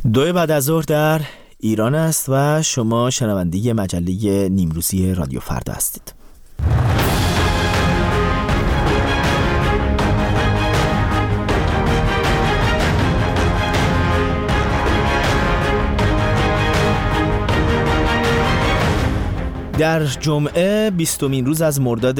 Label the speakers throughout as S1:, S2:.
S1: 2 بعد از ظهر در ایران است و شما شنونده مجله نیمروزی رادیو فردا هستید. در جمعه 20مین روز از مرداد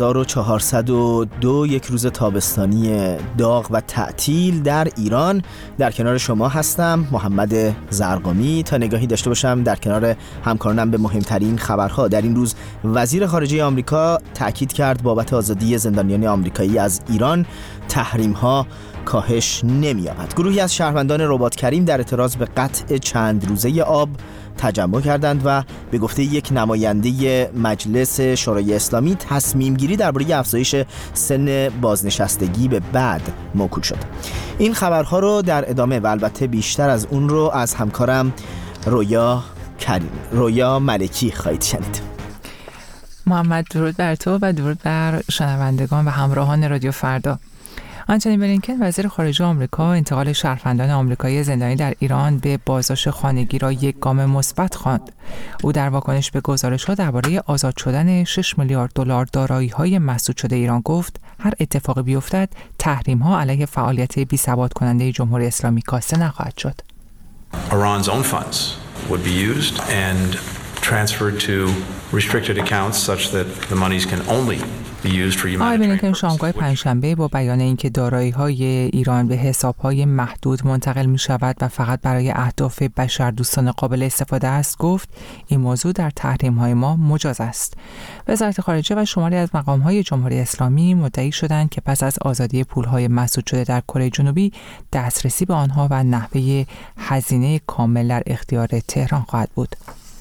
S1: 1402 یک روز تابستانی داغ و تعطیل در ایران در کنار شما هستم، محمد زرقامی، تا نگاهی داشته باشم در کنار همکارانم به مهمترین خبرها. در این روز وزیر خارجه آمریکا تاکید کرد بابت آزادی زندانیان آمریکایی از ایران تحریم‌ها کاهش نمی‌یابد. گروهی از شهروندان رباط کریم در اعتراض به قطع چند روزه آب تجمع کردند و به گفته یک نماینده مجلس شورای اسلامی تصمیم گیری درباره افزایش سن بازنشستگی به بعد موکول شد. این خبرها رو در ادامه و البته بیشتر از اون رو از همکارم رویا ملکی خواهید شنید.
S2: محمد، درود بر تو و درود بر شنوندگان و همراهان رادیو فردا. آنتونی بلینکن وزیر خارجه آمریکا انتقال شهروندان آمریکایی زندانی در ایران به بازداشت خانگی را یک گام مثبت خواند. او در واکنش به گزارش‌ها درباره آزاد شدن 6 میلیارد دلار دارایی‌های مسدود شده ایران گفت هر اتفاقی بیفتد تحریم‌ها علیه فعالیت بی‌ثبات کننده جمهوری اسلامی کاسته نخواهد شد.
S3: Iran's own funds would be used and transferred to restricted accounts such that the monies can only
S2: آقای بلینکن شامگاه پنجشنبه با بیان اینکه دارایی‌های ایران به حساب‌های محدود منتقل می‌شود و فقط برای اهداف بشردوستانه قابل استفاده است گفت این موضوع در تحریم‌های ما مجاز است. وزارت خارجه و شماری از مقام‌های جمهوری اسلامی مدعی شدند که پس از آزادی پول‌های مسدود شده در کره جنوبی دسترسی به آنها و نحوه هزینه کامل در اختیار تهران خواهد بود.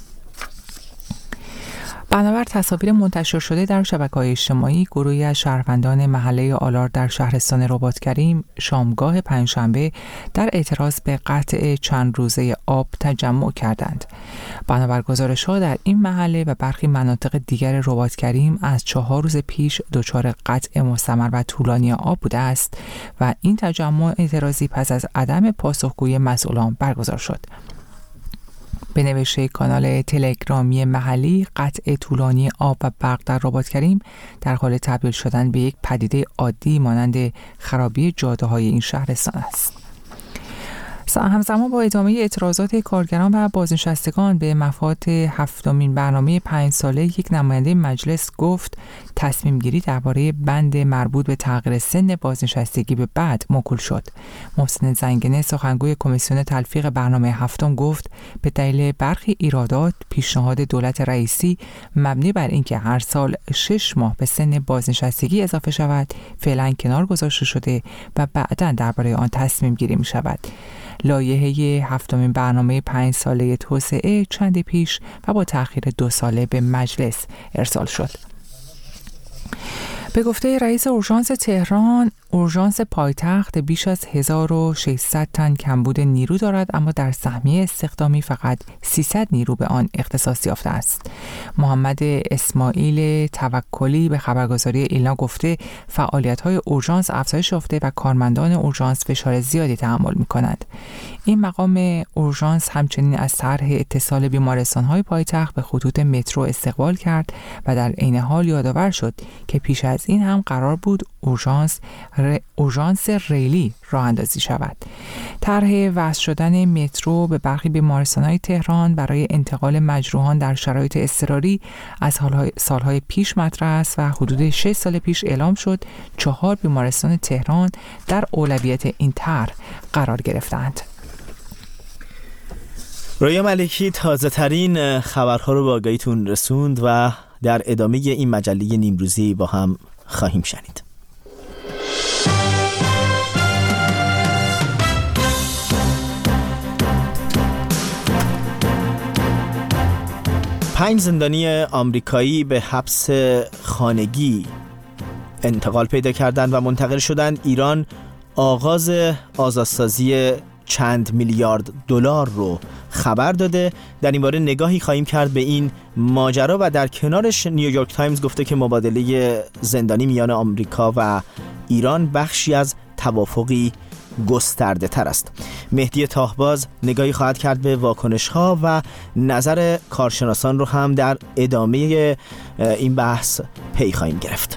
S2: بنابر تصاویر منتشر شده در شبکه‌های اجتماعی، گروهی از شهروندان محله آلار در شهرستان رباط کریم شامگاه پنجشنبه در اعتراض به قطع چند روزه آب تجمع کردند. بنابر گزارش‌ها در این محله و برخی مناطق دیگر رباط کریم از 4 روز پیش دچار قطع مستمر و طولانی آب بوده است و این تجمع اعتراضی پس از عدم پاسخگویی مسئولان برگزار شد. به نوشته کانال تلگرامی محلی، قطع طولانی آب و برق در رباط کریم در حال تبدیل شدن به یک پدیده عادی مانند خرابی جاده‌های این شهرستان است. همزمان با ادامه اعتراضات کارگران و بازنشستگان به مفاد 7مین برنامه 5 ساله، یک نماینده مجلس گفت تصمیم گیری درباره بند مربوط به تغییر سن بازنشستگی به بعد موکول شد. محسن زنگنه سخنگوی کمیسیون تلفیق برنامه 7 گفت به دلیل برخی ایرادات پیشنهاد دولت رئیسی مبنی بر اینکه هر سال 6 ماه به سن بازنشستگی اضافه شود فعلا کنار گذاشته شده و بعداً درباره آن تصمیم گیری می شود. لایحه 7مین برنامه 5 ساله توسعه چند پیش و با تأخیر 2 ساله به مجلس ارسال شد. به گفته رئیس اورژانس تهران، اورژانس پایتخت بیش از 1600 تن کمبود نیرو دارد، اما در سهمیه استخدامی فقط 300 نیرو به آن اختصاص یافته است. محمد اسماعیل توکلی به خبرگزاری ایلنا گفته فعالیت‌های اورژانس افزایش یافته و کارمندان اورژانس فشار زیادی تحمل می‌کنند. این مقام اورژانس همچنین از طرح اتصال بیمارستان‌های پایتخت به خطوط مترو استقبال کرد و در عین حال یادآور شد که پیش از این هم قرار بود اورژانس ریلی راه اندازی شود. طرح وصل شدن مترو به برخی بیمارستان‌های تهران برای انتقال مجروحان در شرایط اضطراری از سالهای پیش مطرح است و حدود 6 سال پیش اعلام شد 4 بیمارستان تهران در اولویت این طرح قرار گرفتند.
S1: رویا ملکی تازه ترین خبرها رو به آگاهیتون رسوند و در ادامه این مجله نیمروزی با هم خواهیم شنید. پنج زندانی آمریکایی به حبس خانگی انتقال پیدا کردند و منتقل شدند ایران. آغاز آزادسازی چند میلیارد دلار رو خبر داده. در این باره نگاهی خواهیم کرد به این ماجرا و در کنارش نیویورک تایمز گفته که مبادله زندانی میان آمریکا و ایران بخشی از توافقی گسترده تر است. مهدی تاهباز نگاهی خواهد کرد به واکنش ها و نظر کارشناسان رو هم در ادامه این بحث پی خواهیم گرفت.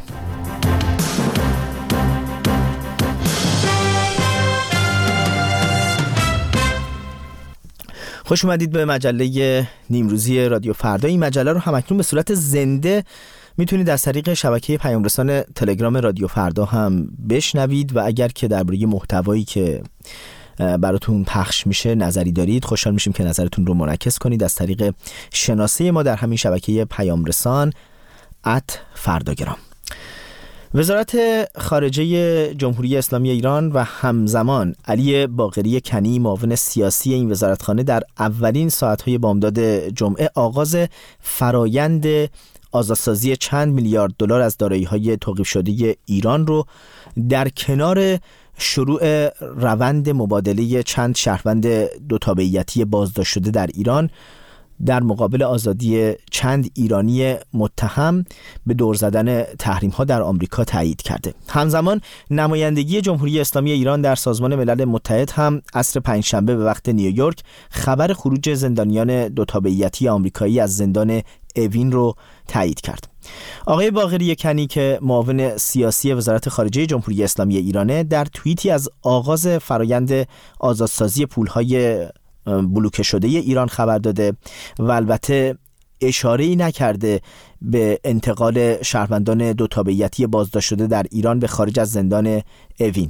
S1: خوش اومدید به مجله نیمروزی رادیو فردا. این مجله رو همکنون به صورت زنده میتونید از طریق شبکه پیامرسان تلگرام رادیو فردا هم بشنوید و اگر که درباره محتوایی که براتون پخش میشه نظری دارید خوشحال میشیم که نظرتون رو منعکس کنید از طریق شناسه ما در همین شبکه پیامرسان @فرداگرام. وزارت خارجه جمهوری اسلامی ایران و همزمان علی باقری کنی معاون سیاسی این وزارتخانه در اولین ساعت‌های بامداد جمعه آغاز فرایند آزادسازی چند میلیارد دلار از دارایی‌های توقیف شده ایران رو در کنار شروع روند مبادله چند شهروند دو تابعیتی بازداشت شده در ایران در مقابل آزادی چند ایرانی متهم به دور زدن تحریم‌ها در آمریکا تایید کرده. همزمان نمایندگی جمهوری اسلامی ایران در سازمان ملل متحد هم عصر پنجشنبه به وقت نیویورک خبر خروج زندانیان دو تابعیتی آمریکایی از زندان اوین رو تایید کرد. آقای باقری کنی که معاون سیاسی وزارت خارجه جمهوری اسلامی ایرانه در توییتی از آغاز فرایند آزادسازی پول‌های بلوکه شده ایران خبر داده و البته اشاره‌ای نکرده به انتقال شهروندان دو تابعیتی بازداشت شده در ایران به خارج از زندان اوین.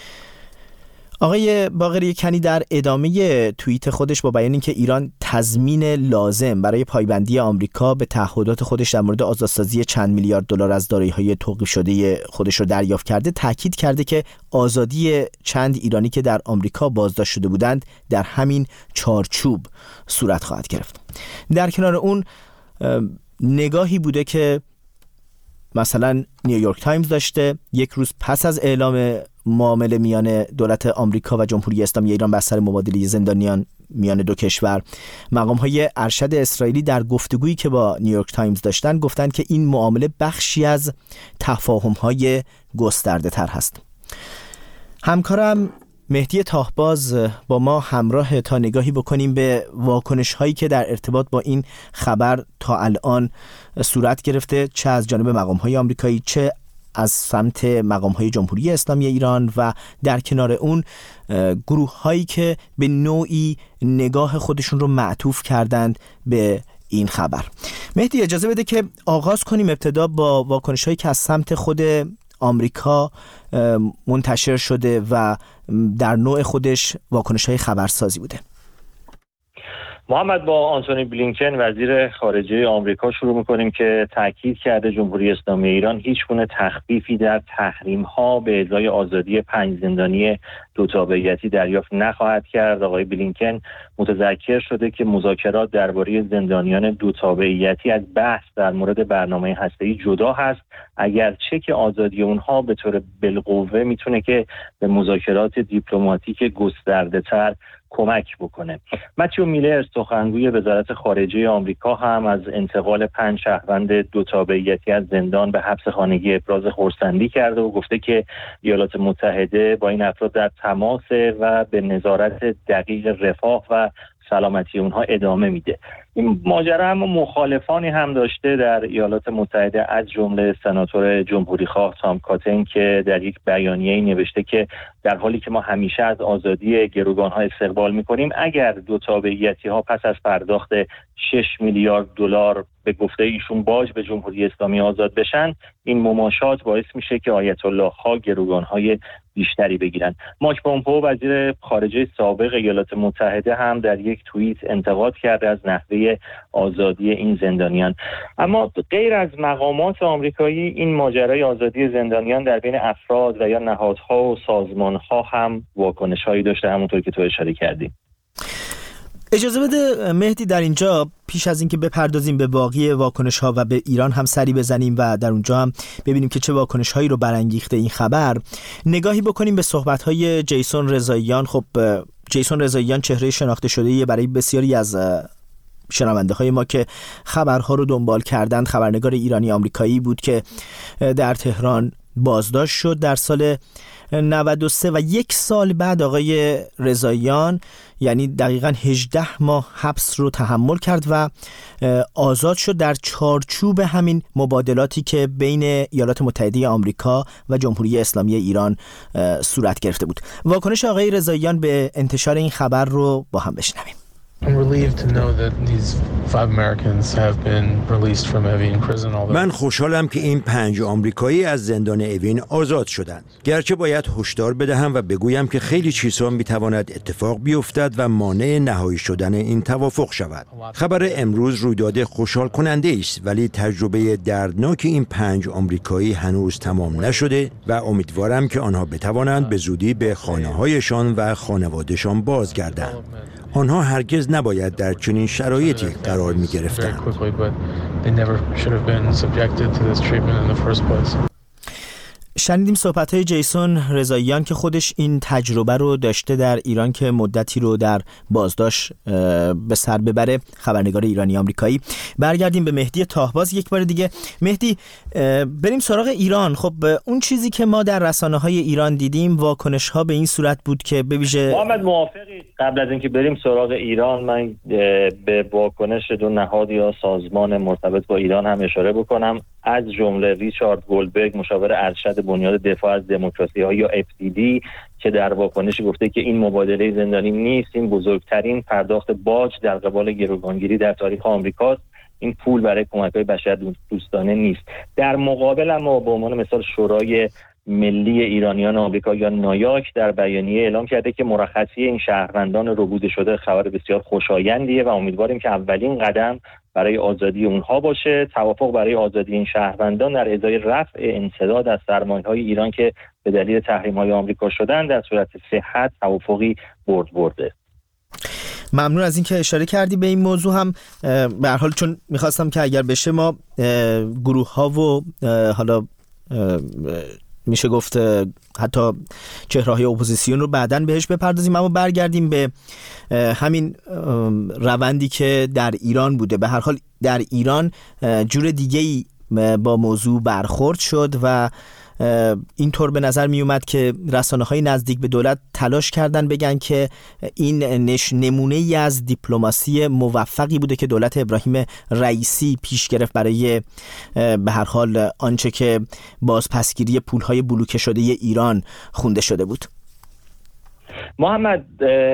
S1: آقای باقری کنی در ادامه توییت خودش با بیان اینکه ایران تضمین لازم برای پایبندی آمریکا به تعهدات خودش در مورد آزادسازی چند میلیارد دلار از دارایی‌های توقیف شده خودش رو دریافت کرده، تاکید کرده که آزادی چند ایرانی که در آمریکا بازداشت شده بودند در همین چارچوب صورت خواهد گرفت. در کنار اون نگاهی بوده که مثلا نیویورک تایمز داشته یک روز پس از اعلام معامله میان دولت آمریکا و جمهوری اسلامی ایران بر سر مبادله زندانیان میان دو کشور، مقام‌های ارشد اسرائیلی در گفتگویی که با نیویورک تایمز داشتن گفتند که این معامله بخشی از تفاهم‌های گسترده تر هست. همکارم مهدی تاهباز با ما همراه تا نگاهی بکنیم به واکنش‌هایی که در ارتباط با این خبر تا الان صورت گرفته، چه از جانب مقام‌های آمریکایی چه از سمت مقام‌های جمهوری اسلامی ایران و در کنار اون گروه‌هایی که به نوعی نگاه خودشون رو معطوف کردند به این خبر. مهدی اجازه بده که آغاز کنیم ابتدا با واکنش‌هایی که از سمت خود آمریکا منتشر شده و در نوع خودش واکنش‌های خبرسازی بوده.
S4: محمد، با آنتونی بلینکن وزیر خارجه آمریکا شروع می‌کنیم که تاکید کرده جمهوری اسلامی ایران هیچگونه تخفیفی در تحریم‌ها به ازای آزادی 5 زندانی دو تابعیتی دریافت نخواهد کرد. آقای بلینکن متذکر شده که مذاکرات درباره زندانیان دو تابعیتی از بحث در مورد برنامه هسته‌ای جدا هست، اگرچه که آزادی اونها به طور بالقوه میتونه که به مذاکرات دیپلماتیک گسترده‌تر کمک بکنه. متیو میلر سخنگوی وزارت خارجه آمریکا هم از انتقال 5 شهروند دو تابعیتی از زندان به حبس خانگی ابراز خرسندی کرده و گفته که ایالات متحده با این افراد در تماسه و به نظارت دقیق رفاه و سلامتی اونها ادامه میده. این ماجرا هم مخالفانی هم داشته در ایالات متحده، از جمله سناتور جمهوری خواه تام کاتن که در یک بیانیه‌ای نوشته که در حالی که ما همیشه از آزادی گروگان‌ها استقبال می‌کنیم، اگر دو تابعیتی‌ها پس از پرداخت 6 میلیارد دلار به گفته ایشون باج به جمهوری اسلامی آزاد بشن، این مماشات باعث میشه که آیت الله ها گروگان‌های بیشتری بگیرن. مایک پومپئو وزیر خارجه سابق ایالات متحده هم در یک توییت انتقاد کرده از نحوه آزادی این زندانیان. اما غیر از مقامات آمریکایی، این ماجرای آزادی زندانیان در بین افراد و یا نهادها و سازمانها هم واکنش‌هایی داشته، همونطور که تو اشاره کردی.
S1: اجازه بده مهدی در اینجا پیش از اینکه بپردازیم به باقی واکنش‌ها و به ایران هم سری بزنیم و در اونجا هم ببینیم که چه واکنش‌هایی رو برانگیخته این خبر، نگاهی بکنیم به صحبت‌های جیسون رضاییان. خب جیسون رضاییان چهره شناخته شده‌ای برای بسیاری از شنونده‌های ما که خبرها رو دنبال کردند، خبرنگار ایرانی آمریکایی بود که در تهران بازداشت شد در سال 93 و 1 سال بعد آقای رضاییان، یعنی دقیقاً 18 ماه حبس رو تحمل کرد و آزاد شد در چارچوب همین مبادلاتی که بین ایالات متحده آمریکا و جمهوری اسلامی ایران صورت گرفته بود. واکنش آقای رضاییان به انتشار این خبر رو با هم بشنویم.
S5: من خوشحالم که این 5 آمریکایی از زندان اوین آزاد شدند. گرچه باید هشدار بدهم و بگویم که خیلی چیزها میتواند اتفاق بیفتد و مانع نهایی شدن این توافق شود. خبر امروز رویداد خوشحال کننده است، ولی تجربه دردناک این 5 آمریکایی هنوز تمام نشده و امیدوارم که آنها بتوانند به زودی به خانه‌هایشان و خانواده‌شان بازگردند. آنها هرگز نباید در چنین شرایطی قرار می گرفتند.
S1: شنیدیم صحبت‌های جیسون رضاییان که خودش این تجربه رو داشته در ایران که مدتی رو در بازداشت به سر ببره، خبرنگار ایرانی آمریکایی. برگردیم به مهدی تاهباز یک بار دیگه. مهدی، بریم سراغ ایران. خب اون چیزی که ما در رسانه‌های ایران دیدیم واکنش‌ها به این صورت بود که به ویژه
S4: محمد موافقی قبل از اینکه بریم سراغ ایران من به واکنش 2 نهاد یا سازمان مرتبط با ایران هم اشاره بکنم، از جمله ریچارد گلدبرگ مشاور ارشد بنیاد دفاع از دموکراسی‌ها یا FDD که در واکنشی گفته که این مبادله زندانی نیست، این بزرگترین پرداخت باج در قبال گروگانگیری در تاریخ آمریکاست، این پول برای کمک‌های بشردوستانه نیست. در مقابل اما به عنوان مثال شورای ملی ایرانیان آمریکا یا نایاک در بیانیه اعلام کرده که مرخصی این شهروندان ربوده شده خبر بسیار خوشایندیه و امیدواریم که اولین قدم برای آزادی اونها باشه. توافق برای آزادی این شهروندان در ازای رفع انسداد از سرمایه‌های ایران که به دلیل تحریم‌های آمریکا شدن در صورت صحت توافقی برده.
S1: ممنون از اینکه اشاره کردی به این موضوع. هم به هر حال چون می‌خواستم که اگر بشه ما گروه‌ها و حالا میشه گفت حتی چهره‌های اپوزیسیون رو بعداً بهش بپردازیم، اما برگردیم به همین روندی که در ایران بوده. به هر حال در ایران جور دیگه‌ای با موضوع برخورد شد و اینطور به نظر می اومد که رسانه‌های نزدیک به دولت تلاش کردن بگن که این نمونه‌ای از دیپلماسی موفقی بوده که دولت ابراهیم رئیسی پیش گرفت برای به هر حال آنچه که بازپسگیری پول‌های بلوکه شده ایران خونده شده بود.
S4: محمد،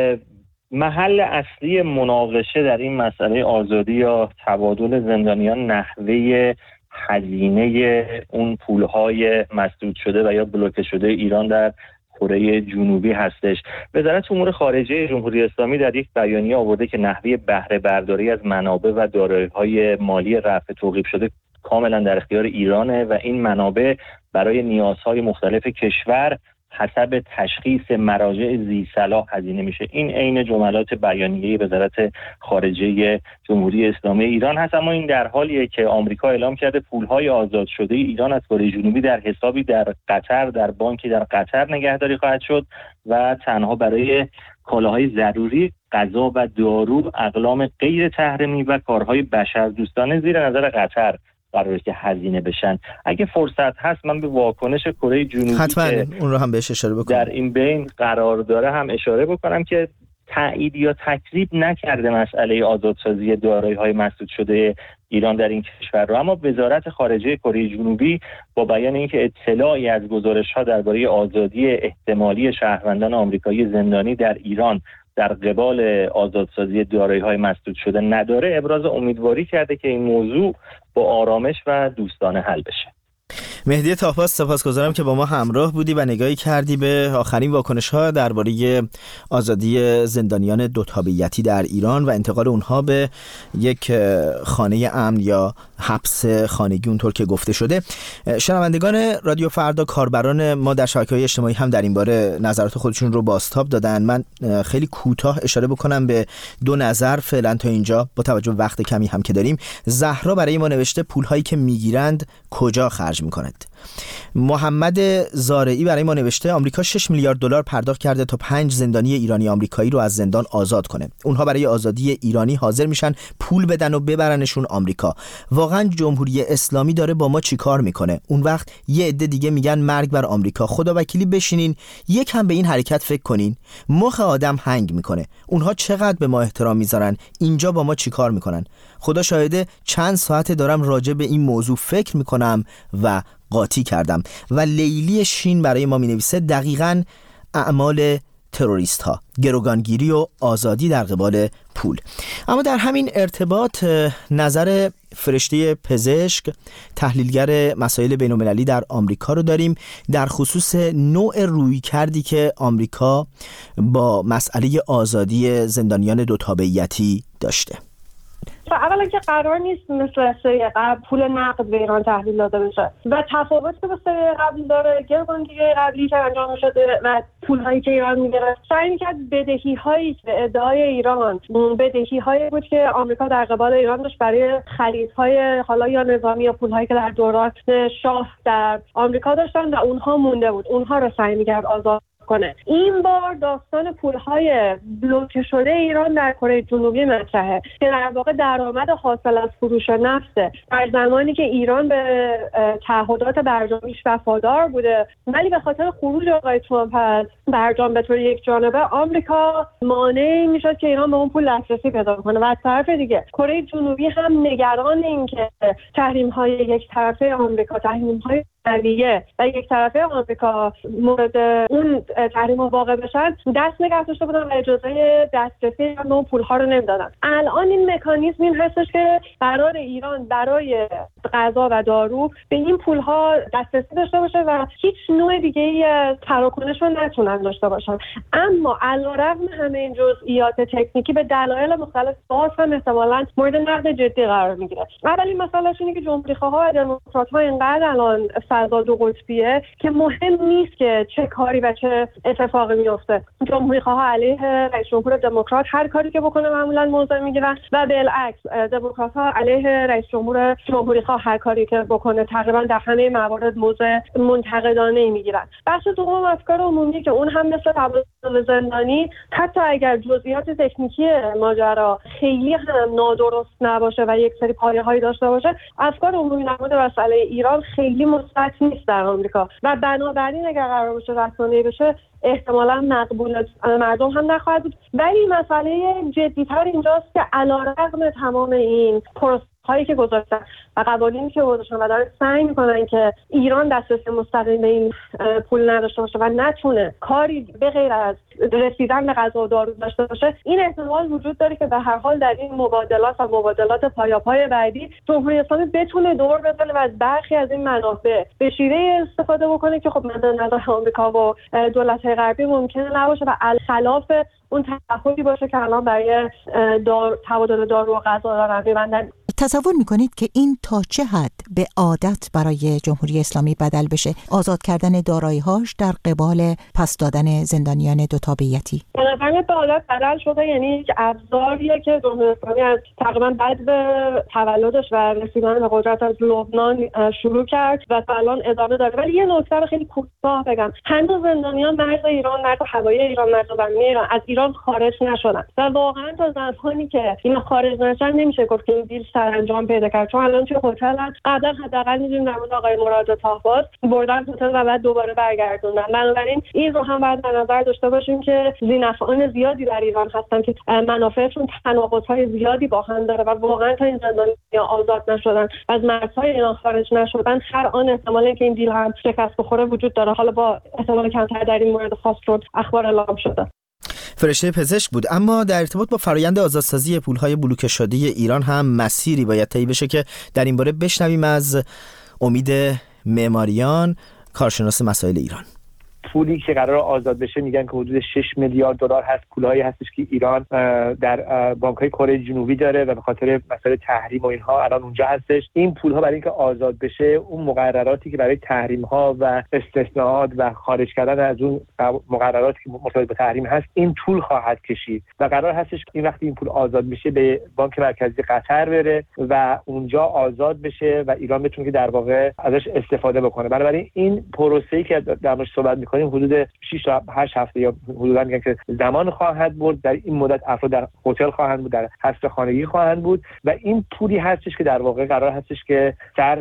S4: محل اصلی مناقشه در این مسئله آزادی یا تبادل زندانیان نحوه هزینه اون پولهای مسدود شده و یا بلوکه شده ایران در کره جنوبی هستش. وزارت امور خارجه جمهوری اسلامی در یک بیانیه آورده که نحوه بهره برداری از منابع و دارایی‌های مالی رفع توقیف شده کاملا در اختیار ایرانه و این منابع برای نیازهای مختلف کشور حسب تشخیص مراجع ذی‌صلاح هزینه میشه. این عین جملات بیانیه وزارت خارجه جمهوری اسلامی ایران هست، اما این در حالیه که آمریکا اعلام کرده پولهای آزاد شده ایران از کره جنوبی در حسابی در قطر، در بانکی در قطر نگهداری خواهد شد و تنها برای کالاهای ضروری، غذا و دارو، اقلام غیر تحریمی و کارهای بشردوستانه زیر نظر قطر قراره که هزینه بشن. اگه فرصت هست من به واکنش کره جنوبی
S1: حتما
S4: که
S1: اون رو هم بهش اشاره بکنم، در
S4: این بین قرار داره هم اشاره بکنم که تایید یا تکذیب نکرده مسئله آزادسازی دارایی‌های مسدود شده ایران در این کشور رو، اما وزارت خارجه کره جنوبی با بیان اینکه اطلاعی از گزارش‌ها درباره آزادی احتمالی شهروندان آمریکایی زندانی در ایران در قبال آزادسازی دارایی‌های مسدود شده نداره، ابراز امیدواری کرده که این موضوع با آرامش و دوستانه حل بشه.
S1: مهدی تاهباز، سپاسگزارم که با ما همراه بودی و نگاهی کردی به آخرین واکنش‌ها درباره آزادی زندانیان دوتابعیتی در ایران و انتقال اونها به یک خانه امن یا حبس خانگی اونطور که گفته شده. شنوندگان رادیو فردا، کاربران ما در شبکه‌های اجتماعی هم در این باره نظرات خودشون رو بازتاب دادن. من خیلی کوتاه اشاره بکنم به 2 نظر فعلا تا اینجا با توجه به وقت کمی هم که داریم. زهرا برای ما نوشته پول‌هایی که میگیرند کجا خرج میکنند؟ کنید. محمد زارعی برای ما نوشته آمریکا 6 میلیارد دلار پرداخت کرده تا 5 زندانی ایرانی آمریکایی رو از زندان آزاد کنه. اونها برای آزادی ایرانی حاضر میشن پول بدن و ببرنشون آمریکا. واقعا جمهوری اسلامی داره با ما چیکار میکنه؟ اون وقت یه عده دیگه میگن مرگ بر آمریکا. خدا وکیلی بشینین یکم به این حرکت فکر کنین. مخ آدم هنگ میکنه. اونها چقدر به ما احترام میذارن، اینجا با ما چیکار میکنن؟ خدا شاهده چند ساعت دارم راجع به این موضوع فکر میکنم و قاطی کردم. و لیلی شین برای ما مینویسه دقیقاً اعمال تروریست ها، گروگانگیری و آزادی در قبال پول. اما در همین ارتباط نظر فرشته پزشک، تحلیلگر مسائل بین‌المللی در آمریکا رو داریم در خصوص نوع رویکردی که آمریکا با مسئله آزادی زندانیان دو تابعیتی داشته.
S6: اولا که قرار نیست مثل سری قبل پول نقد به ایران تحویل داده بشه و تفاوت که با سری قبل داره، گروگانگیری قبلی که انجام شده و پول‌هایی که ایران می‌گرفت، سعی می‌کرد بدهی‌هایی به ادعای ایران، بدهی‌هایی بود که آمریکا در قبال ایران داشت برای خریدهای حالا یا نظامی یا پول‌هایی که در دوران شاه در آمریکا داشتن و اونها مونده بود، اونها رو سعی می‌کرد آزاد کنه. این بار داستان پولهای بلوکه شده ایران در کره جنوبی مطرحه که در واقع درآمد حاصل از فروش نفته. در زمانی که ایران به تعهدات برجامیش وفادار بوده ولی به خاطر خروج آقای ترامپ از برجام به طور یک جانبه آمریکا مانعی میشد که ایران به اون پول دسترسی پیدا کنه و از طرف دیگه کره جنوبی هم نگران این که تحریم‌های یک طرفه آمریکا، تحریم‌های نویه و یک طرفه آمریکا مورد اون تحریم واقع بشن دست نگه داشته بودن و اجازه دسترسی به اون پول‌ها رو نمیدادن. الان این مکانیزم این هستش که قرار ایران برای غذا و دارو به این پول‌ها دسترسی داشته باشه و هیچ نوع دیگه‌ای از تراکنش رو نتونن داشته باشن. اما علیرغم همه این جزئیات تکنیکی به دلایل مختلف باز هم احتمالاً مورد نقد جدی قرار میگیره. اولین مسئله اینه که جمهوری‌خواها و دموکرات‌ها اینقدر الان فضا دو قطبیه که مهم نیست که چه کاری و چه اتفاقی میفته. جمهوری‌خواها علیه رئیس جمهور دموکرات هر کاری که بکنه معمولاً موضع میگیرن و بالعکس دموکرات‌ها علیه رئیس جمهور جمهوری‌خواه هر کاری که بکنه تقریبا در همه موارد موضع منتقدانه میگیرن. بخش دوم افکار عمومی که اون هم مثل تبادل زندانی حتی اگر جزئیات تکنیکی ماجرا خیلی هم نادرست نباشه و یک سری پایه‌هایی داشته باشه، افکار عمومی در مورد مسئله ایران خیلی مثبت نیست در آمریکا و بنابراین اگر قرار باشه رسانه‌ای بشه احتمالاً مقبول مردم هم نخواهد بود. ولی مسئله جدی‌تر اینجاست که علیرغم تمام این هایی که گذاشتن و قوانینی که گذاشتن و دارن سعی میکنن که ایران دسترسی مستقیم به این پول نداشته باشه و نتونه کاری به غیر از رسیدن به غذا و دارو داشته باشه، این احتمال وجود داره که به هر حال در این مبادلات و مبادلات پایاپای بعدی جمهوری اسلامی بتونه دور بزنه و از برخی از این منابع به شیوه استفاده بکنه که خب مد نظر آمریکا و دولت‌های غربی ممکنه نباشه و خلاف اون تعهدی باشه که الان برای تبادل دارو و غذا دارن می‌بندن.
S7: تصور میکنید که این تا چه حد به عادت برای جمهوری اسلامی بدل بشه، آزاد کردن دارایی‌هاش در قبال پس دادن زندانیان دو تابعیتی؟
S6: بنابراین به عادت بدل شده، یعنی یک ابزاریه که جمهوری اسلامی از تقریبا بعد به تولدش و رسیدن به قدرت از لبنان شروع کرد و الان ادامه داره. ولی یه نکته رو خیلی کوتاه بگم، هنوز زندانیان مرز ایران، مرز هوایی ایران، مرز زمینی ایران از ایران خارج نشدن و واقعا تا زمانی که اینا خارج نشن نمیشه گفت که این دیل انجام پیدا کرد، چون الان توی هتل قبلا حداقل می‌دونیم در مورد آقای مراد طاهباز بردن هتل و بعد دوباره برگردوندن. بنابراین این رو هم باید در نظر داشته باشیم که ذینفعان زیادی در ایران هستن که منافعشون تناقض‌های زیادی با هم داره و واقعا تا این زندانیان آزاد نشدن و از مرزهای ایران خارج نشدن هر آن احتمالی که این دیل هم شکست بخوره وجود داره. حالا با احتمال کمتر در این مورد خاص رو اخبار اعلام شده.
S1: فرشته پزشک بود. اما در ارتباط با فرآیند آزادسازی پولهای بلوکه شده ایران هم مسیری باید طی بشه که در این باره بشنویم از امید معماریان، کارشناس مسائل ایران.
S8: پولی که قرار آزاد بشه میگن که حدود 6 میلیارد دلار هست، پولایی هستش که ایران در بانک‌های کره جنوبی داره و به خاطر مسائل تحریم و اینها الان اونجا هستش. این پول‌ها برای اینکه آزاد بشه، اون مقرراتی که برای تحریم‌ها و استثناءات و خارج کردن از اون مقرراتی که مرتبط با تحریم هست، این طول خواهد کشید و قرار هستش که وقتی این پول آزاد میشه به بانک مرکزی قطر بره و اونجا آزاد بشه و ایران بتونه که در واقع ازش استفاده بکنه. بنابراین این پروسه‌ای که در موردش صحبت می‌کنیم حدود 6 تا 8 هفته یا حدودا میگن که زمان خواهد برد. در این مدت افراد در هتل خواهند بود، در حبس خانگی خواهند بود و این پولی هستش که در واقع قرار هستش که صرف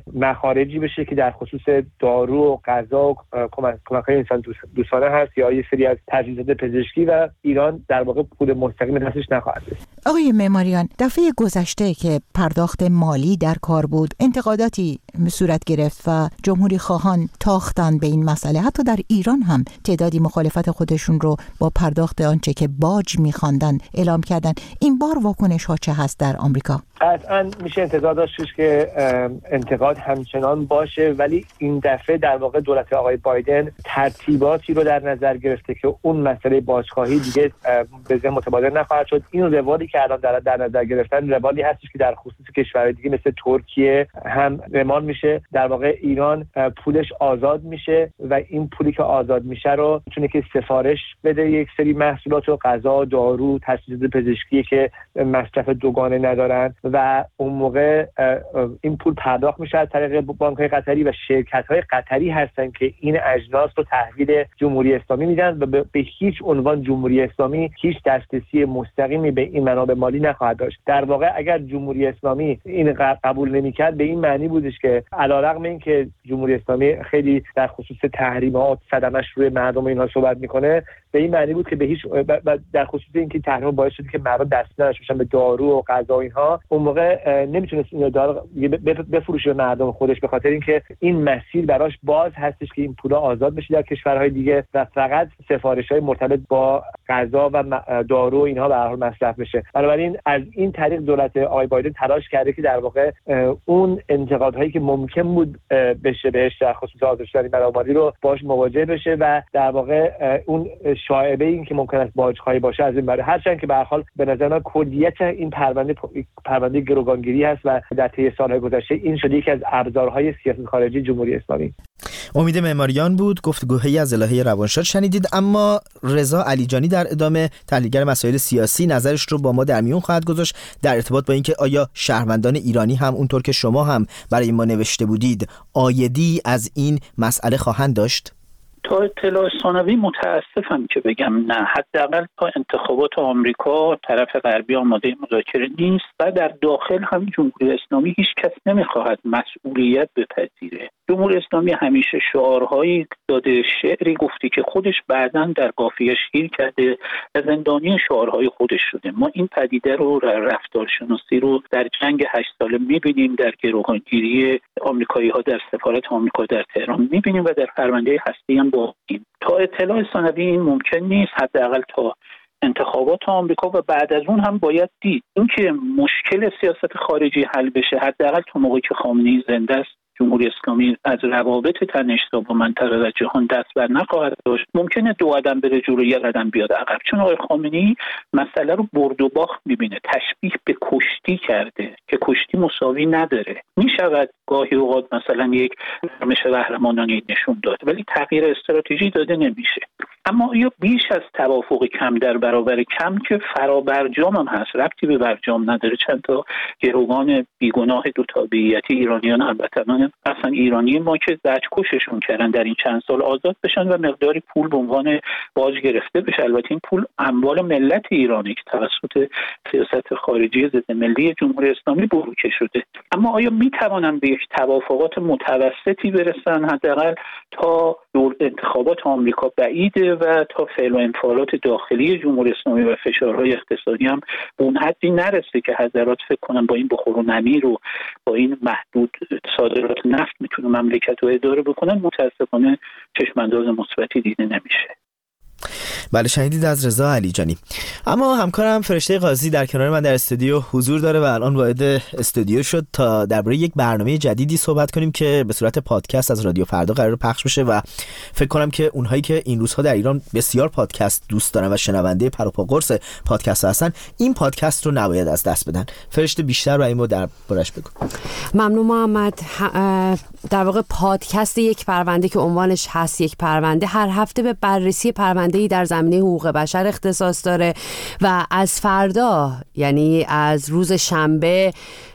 S8: مخارجی بشه که در خصوص دارو و غذا و کمک‌های انسان دوستانه هست یا یه سری از تجهیزات پزشکی و ایران در واقع پول مستقیم دستش نخواهد داشت.
S7: آقای معماریان، دفعه گذشته که پرداخت مالی در کار بود، انتقاداتی صورت گرفت و جمهوری خواهان تاختن به این مسئله. حتی در ایران هم تعدادی مخالفت خودشون رو با پرداخت آنچه که باج می‌خواندن اعلام کردن. این بار واکنش ها چه هست در آمریکا؟
S8: قطعاً میشه انتظار داشتش که انتقاد همچنان باشه، ولی این دفعه در واقع دولت آقای بایدن ترتیباتی رو در نظر گرفته که اون مسئله باجخواهی دیگه به ذهن متبادر نخواهد شد. این روالی که الان در نظر گرفتن روالی هستش که در خصوص کشورهای دیگه مثل ترکیه هم رمان میشه. در واقع ایران پولش آزاد میشه و این پولی که آزاد میشه رو میتونه که سفارش بده یک سری محصولات و غذا، دارو، تجهیزات پزشکی که مصرف دوگانه ندارن و اون موقع این پول پرداخت میشه از طریق بانک‌های قطری و شرکت‌های قطری هستن که این اجناس رو تحویل جمهوری اسلامی میدن و به هیچ عنوان جمهوری اسلامی هیچ دسترسی مستقیمی به این منابع مالی نخواهد داشت. در واقع اگر جمهوری اسلامی این قبول نمی‌کرد به این معنی بودش که علیرغم اینکه جمهوری اسلامی خیلی در خصوص تحریمات صدمش روی مردم اینها صحبت میکنه، به این معنی بود که به هیچ در خصوص اینکه تحریم باعث شد که مردم دست نداشته باشن به دارو و غذا اینها، اون موقع نمیتونست این دارو بفروشه به مردم خودش، به خاطر اینکه این مسیر براش باز هستش که این پولا آزاد بشه در کشورهای دیگه و فقط سفارش‌های مرتبط با غذا و دارو اینها به هر حال مصرف بشه. بنابراین از این طریق دولت آقای بایدن تلاش کرده که در واقع اون انتقادهایی که ممکن بود بشه بهش در خصوص آزادسازی منابع رو باش مواجه بشه و در واقع اون شایعه این که ممکن است باج‌خواهی باشه از این بره. هرچند که به هر حال به نظر من کلیت این پرونده گروگانگیری هست و در طی سال‌های گذشته این شده یکی از ابزارهای سیاست خارجی جمهوری اسلامی.
S1: امید معماریان بود، گفتگوهایی از الهه روانشاد شنیدید. اما رضا علیجانی در ادامه، تحلیلگر مسائل سیاسی، نظرش رو با ما در میون خواهد گذاشت در ارتباط با اینکه آیا شهروندان ایرانی هم اونطور که شما هم برای ما نوشته بودید عایدی از این مسئله خواهند داشت؟
S9: تا اطلاع ثانوی متاسفم که بگم نه. حداقل تا انتخابات آمریکا طرف غربی آماده مذاکره نیست و در داخل هم جمهوری اسلامی هیچ کس نمیخواهد مسئولیت بپذیره. جمهوری اسلامی همیشه شعارهایی داده، شعری گفتی که خودش بعداً در قافیه‌اش گیر کرده و زندانی شعارهای خودش شده. ما این پدیده رو رفتارشناسی رو در جنگ 8 ساله می‌بینیم، در گروگانگیری آمریکایی‌ها در سفارت آمریکا در تهران می‌بینیم و در پرونده هستی هم با این. تا اطلاع ثانوی این ممکن نیست، حداقل تا انتخابات آمریکا و بعد از اون هم باید دید. اینکه مشکل سیاست خارجی حل بشه حداقل تا موقعی که خامنه‌ای زنده است جمهوری اسلامی از روابط تنش‌زا با منطقه و جهان دست بر نخواهد داشت. ممکنه 2 قدم بره جلو، 1 قدم بیاد عقب، چون آقای خامنه‌ای مسئله رو برد و باخت می‌بینه. تشبیه به کشتی کرده که کشتی مساوی نداره. میشود گاهی اوقات مثلا یک نرمش قهرمانانه نشون داد، ولی تغییر استراتژی داده نمیشه. اما یا بیش از توافق کم در برابر کم که فرابرجام هم هست، ربطی به برجام نداره. چند تا گروگان بیگناه دو تابعیتی ایرانیان، البته اصلا ایرانی ما که زجرکششون کردن، در این چند سال آزاد بشن و مقداری پول به عنوان باج گرفته بشه. البته این پول اموال ملت ایرانی که توسط سیاست خارجی ضد ملی جمهوری اسلامی بروکه شده. اما آیا میتوانن به یک توافقات متوسطی برسن؟ حداقل تا انتخابات آمریکا بعیده و تا فعل و انفعالات داخلی جمهوری اسلامی و فشارهای اقتصادی هم اون حدی نرسه که حضرات فکر کنن با این بخور و نمیر و با این محدود صادرات نفت میتونه مملکت رو اداره بکنن. متاسفانه چشم‌انداز مثبتی دیده نمیشه.
S1: بله شنیدید از رضا علیجانی. اما همکارم فرشته قاضی در کنار من در استودیو حضور داره و الان وارد استودیو شد تا درباره یک برنامه جدیدی صحبت کنیم که به صورت پادکست از رادیو فردا قرار پخش بشه و فکر کنم که اونهایی که این روزها در ایران بسیار پادکست دوست دارن و شنونده پر و پا قرص پادکست هستن این پادکست رو نباید از دست بدن. فرشته بیشتر برای ما دربارش بگو.
S10: ممنون محمد. در واقع پادکست یک پرونده که عنوانش هست یک پرونده هر هفته به بررسی پرونده‌ای در زمینه حقوق بشر اختصاص داره و از فردا یعنی از روز شنبه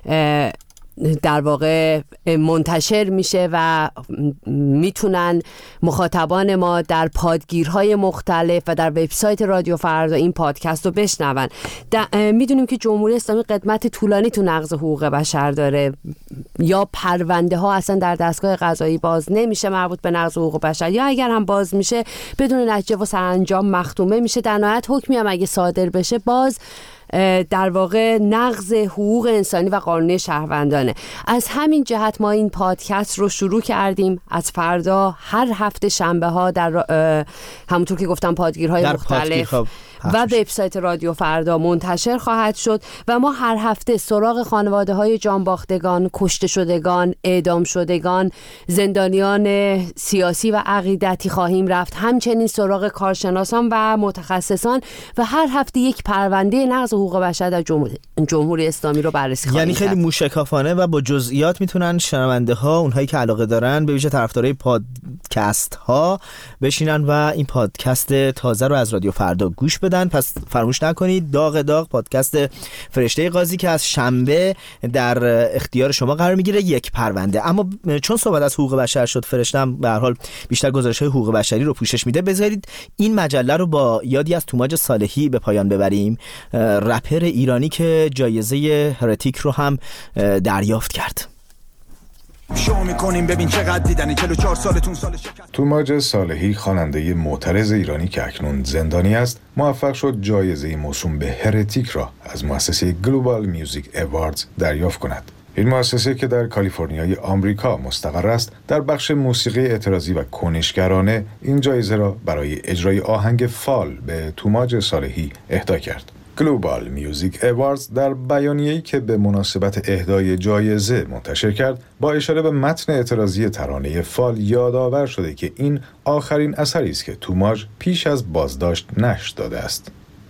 S10: در واقع منتشر میشه و میتونن مخاطبان ما در پادگیرهای مختلف و در وبسایت رادیو فردا این پادکست رو بشنون. میدونیم که جمهوری اسلامی قدمت طولانی تو نقض حقوق بشر داره، یا پرونده ها اصلا در دستگاه قضایی باز نمیشه مربوط به نقض حقوق بشر، یا اگر هم باز میشه بدون نتیجه و سرانجام مختومه میشه. در نهایت حکمی هم اگه صادر بشه باز در واقع نقض حقوق انسانی و قانونی شهروندانه. از همین جهت ما این پادکست رو شروع کردیم. از فردا هر هفته شنبه ها در همونطور که گفتم پادگیرهای مختلف و وبسایت رادیو فردا منتشر خواهد شد و ما هر هفته سراغ خانواده های جانباختگان، کشته شدگان، اعدام شدگان، زندانیان سیاسی و عقیدتی خواهیم رفت، همچنین سراغ کارشناسان و متخصصان و هر هفته یک پرونده نقض حقوق بشر در جمهوری اسلامی رو بررسی خواهیم
S1: کرد. یعنی خیلی موشکافانه و با جزئیات میتونن شنونده ها، اونهایی که علاقه دارن، به ویژه طرفدارای پادکست ها بشینن و این پادکست تازه رو از رادیو فردا گوش بدن. پس فراموش نکنید داغ پادکست فرشته قاضی که از شنبه در اختیار شما قرار میگیره یک پرونده. اما چون صحبت از حقوق بشر شد، فرشتم به هر حال بیشتر گزارش‌های حقوق بشری رو پوشش میده، بذارید این مجله رو با یادی از توماج صالحی به پایان ببریم، رپر ایرانی که جایزه هرتیک رو هم دریافت کرد.
S11: شو میکنیم ببین چقدر دیدنی 44 سالتون سال شکست.
S12: توماج صالحی خواننده معترض ایرانی که اکنون زندانی است موفق شد جایزه موسوم به هرتیک را از مؤسسه گلوبال میوزیک اواردز دریافت کند. این مؤسسه که در کالیفرنیای آمریکا مستقر است در بخش موسیقی اعتراضی و کنشگرانه این جایزه را برای اجرای آهنگ فال به توماج صالحی اهدا کرد. گلوبال میوزیک اواردز در بیانیه‌ای که به مناسبت اهدای جایزه منتشر کرد با اشاره به متن اعتراضی ترانه فال یادآور شده که این آخرین اثری است که توماج پیش از بازداشت نشر داده است.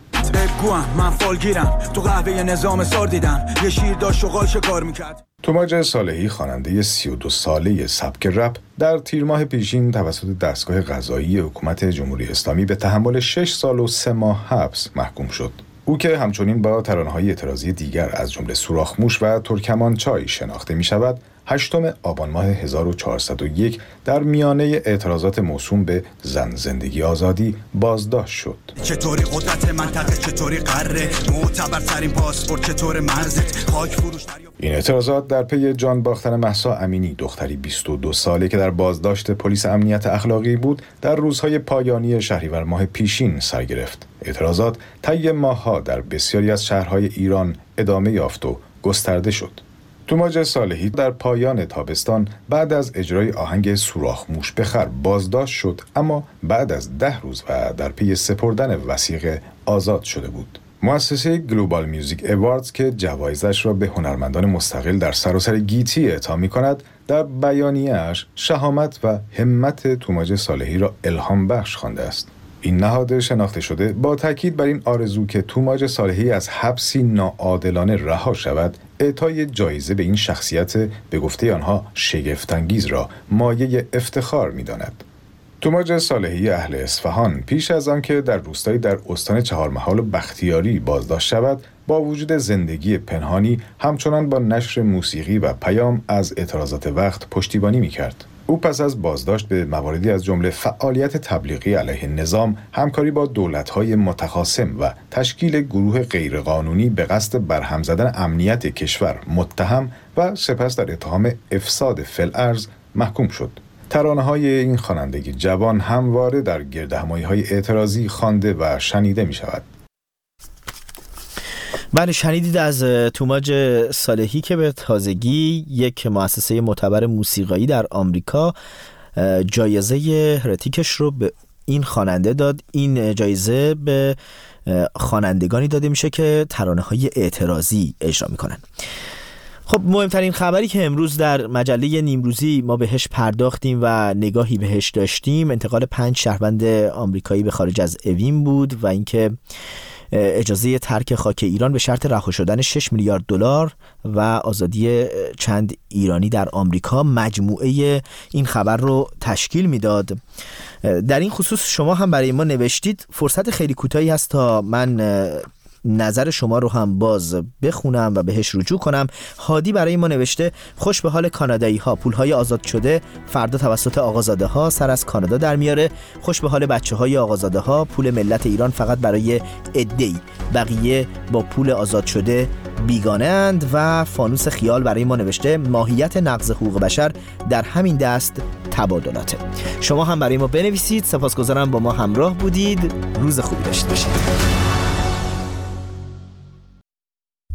S11: من فال گیرم تو قهوه نظام سار دیدم یه شیر داشت شغال شکار میکرد.
S12: توماج صالحی خواننده 32 ساله سبک رپ در تیر ماه پیشین توسط دستگاه قضایی حکومت جمهوری اسلامی به تحمل 6 سال و 3 ماه حبس محکوم شد. او که همچنین با ترانه‌های اعتراضی دیگر از جمله سوراخ‌موش و ترکمانچای شناخته می‌شود، 8 آبان ماه 1401 در میانه اعتراضات موسوم به زن زندگی آزادی بازداشت شد.
S11: چطوری قدرت منطقه، چطوری قاره، معتبرترین پاسپورت، چطور مرزت، خاک فروش.
S12: این اعتراضات در پی جان باختن مهسا امینی، دختری 22 ساله که در بازداشت پلیس امنیت اخلاقی بود، در روزهای پایانی شهریور ماه پیشین سر گرفت. اعتراضات طی ماه‌ها در بسیاری از شهرهای ایران ادامه یافت و گسترده شد. توماج صالحی در پایان تابستان بعد از اجرای آهنگ سوراخ‌موش بخر بازداشت شد، اما بعد از 10 روز و در پی سپردن وثیقه آزاد شده بود. مؤسسه گلوبال میوزیک اواردز که جوایزش را به هنرمندان مستقل در سراسر گیتی اعطا می‌کند، در بیانیه‌اش شهامت و همت توماج صالحی را الهام بخش خوانده است. این نهاد شناخته شده با تاکید بر این آرزو که توماج صالحی از حبسی ناعادلانه رها شود، اعطای جایزه به این شخصیت به گفته آنها شگفت‌انگیز را مایه افتخار می‌داند. توماج صالحی اهل اصفهان پیش از آنکه در روستایی در استان چهارمحال و بختیاری بازداشت شود، با وجود زندگی پنهانی همچنان با نشر موسیقی و پیام از اعتراضات وقت پشتیبانی می‌کرد. او پس از بازداشت به مواردی از جمله فعالیت تبلیغی علیه نظام، همکاری با دولت‌های متخاصم و تشکیل گروه غیرقانونی به قصد برهم زدن امنیت کشور متهم و سپس در اتهام افساد فی‌الارض محکوم شد. ترانه‌های این خواننده جوان همواره در گردهمایی‌های اعتراضی خوانده و شنیده می‌شود.
S1: بله شنیدید از توماج صالحی که به تازگی یک مؤسسه معتبر موسیقایی در آمریکا جایزه هرتیکش رو به این خواننده داد. این جایزه به خوانندگانی داده میشه که ترانه‌های اعتراضی اجرا میکنن. خب مهمترین خبری که امروز در مجله نیمروزی ما بهش پرداختیم و نگاهی بهش داشتیم انتقال 5 شهروند آمریکایی به خارج از اوین بود و اینکه اجازه ترک خاک ایران به شرط رها شدن 6 میلیارد دلار و آزادی چند ایرانی در آمریکا مجموعه این خبر رو تشکیل میداد. در این خصوص شما هم برای ما نوشتید. فرصت خیلی کوتاهی هست تا من نظر شما رو هم باز بخونم و بهش رجوع کنم. هادی برای ما نوشته: خوش به حال کانادایی ها، پولهای آزاد شده فردا توسط آقازاده ها سر از کانادا در میاره. خوش به حال بچه های آقازاده ها، پول ملت ایران فقط برای عده‌ای، بقیه با پول آزاد شده بیگانه اند. و فانوس خیال برای ما نوشته: ماهیت نقض حقوق بشر در همین دست تبادلاته. شما هم برای ما بنویسید. سپاسگزارم با ما همراه بودید. روز خوبی داشته باشید.